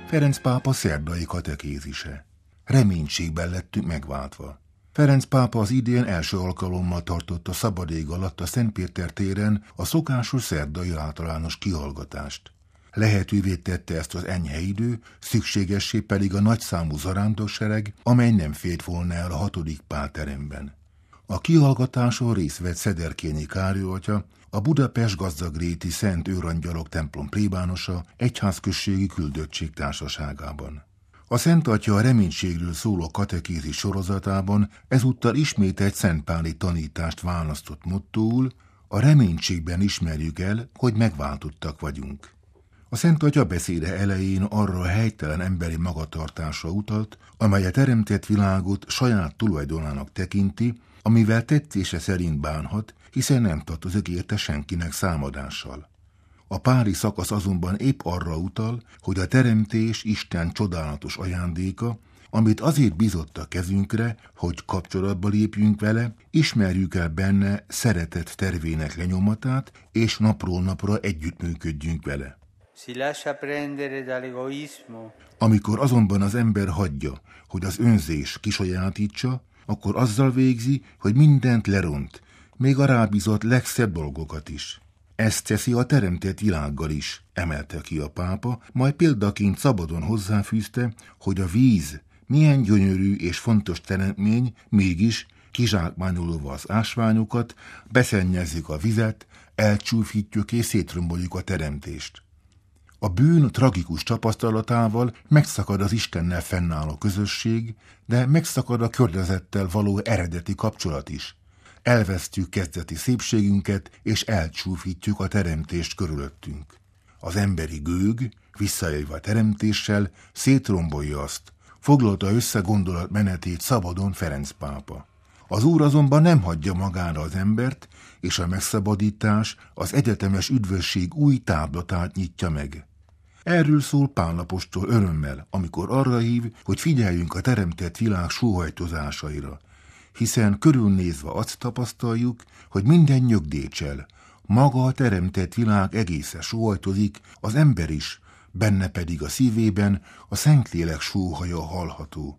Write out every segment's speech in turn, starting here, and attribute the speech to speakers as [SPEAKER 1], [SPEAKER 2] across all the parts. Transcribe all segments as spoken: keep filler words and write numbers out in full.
[SPEAKER 1] Ferenc pápa szerdai katekézise. Reménységben lettünk megváltva. Ferenc pápa az idén első alkalommal tartotta szabad ég alatt a Szent Péter téren a szokásos szerdai általános kihallgatást. Lehetővé tette ezt az enyhe idő, szükségessé pedig a nagyszámú zarándoksereg, amely nem fért volna el a hatodik Pál teremben. A kihallgatáson részt vett Szederkényi Károly atya, a Budapest Gazdagréti Szent Őrangyalok templom plébánosa egyházközségi küldöttség társaságában. A Szent Atya a reménységről szóló katekézis sorozatában ezúttal ismét egy szentpáli tanítást választott mottóul: a reménységben ismerjük el, hogy megváltottak vagyunk. A Szent Atya beszéde elején arra a helytelen emberi magatartásra utalt, amely a teremtett világot saját tulajdonának tekinti, amivel tetszése szerint bánhat, hiszen nem tartozik érte senkinek számadással. A pári szakasz azonban épp arra utal, hogy a teremtés Isten csodálatos ajándéka, amit azért bizott a kezünkre, hogy kapcsolatba lépjünk vele, ismerjük el benne szeretet tervének lenyomatát, és napról napra együttműködjünk vele.
[SPEAKER 2] Si lascia prendere dall'egoismo.
[SPEAKER 1] Amikor azonban az ember hagyja, hogy az önzés kisajátítsa, akkor azzal végzi, hogy mindent leront, még a rábízott legszebb dolgokat is. Ezt teszi a teremtett világgal is, emelte ki a pápa, majd példaként szabadon hozzáfűzte, hogy a víz milyen gyönyörű és fontos teremtmény, mégis kizsákmányolva az ásványokat, beszennyezzük a vizet, elcsúfítjuk és szétromboljuk a teremtést. A bűn tragikus tapasztalatával megszakad az Istennel fennálló közösség, de megszakad a környezettel való eredeti kapcsolat is. Elvesztjük kezdeti szépségünket, és elcsúfítjuk a teremtést körülöttünk. Az emberi gőg, visszaélve a teremtéssel, szétrombolja azt, foglalta össze gondolatmenetét szabadon Ferenc pápa. Az Úr azonban nem hagyja magára az embert, és a megszabadítás, az egyetemes üdvösség új táblatát nyitja meg. Erről szól Pál apostol örömmel, amikor arra hív, hogy figyeljünk a teremtett világ sóhajtozásaira, hiszen körülnézve azt tapasztaljuk, hogy minden nyögdécsel, maga a teremtett világ egészen sóhajtozik, az ember is, benne pedig a szívében a Szentlélek sóhaja hallható.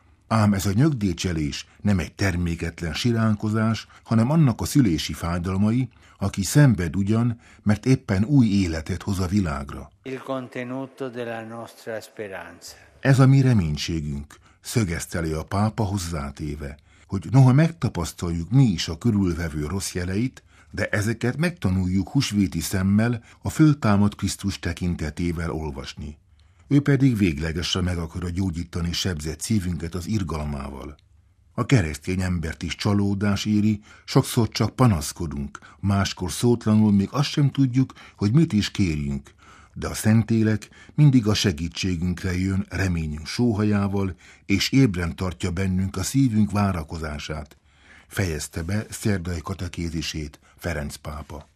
[SPEAKER 1] Ám ez a nyögdécselés nem egy terméketlen siránkozás, hanem annak a szülési fájdalmai, aki szenved ugyan, mert éppen új életet hoz a világra.
[SPEAKER 2] Il contenuto della nostra speranza.
[SPEAKER 1] Ez a mi reménységünk, szögeszteli a pápa hozzátéve, hogy noha megtapasztaljuk mi is a körülvevő rossz jeleit, de ezeket megtanuljuk húsvéti szemmel a föltámadt Krisztus tekintetével olvasni. Ő pedig véglegesen meg akarja gyógyítani sebzett szívünket az irgalmával. A keresztény embert is csalódás éri, sokszor csak panaszkodunk, máskor szótlanul még azt sem tudjuk, hogy mit is kérjünk, de a Szentlélek mindig a segítségünkre jön reményünk sóhajával, és ébren tartja bennünk a szívünk várakozását, fejezte be szerdai katekézisét Ferenc pápa.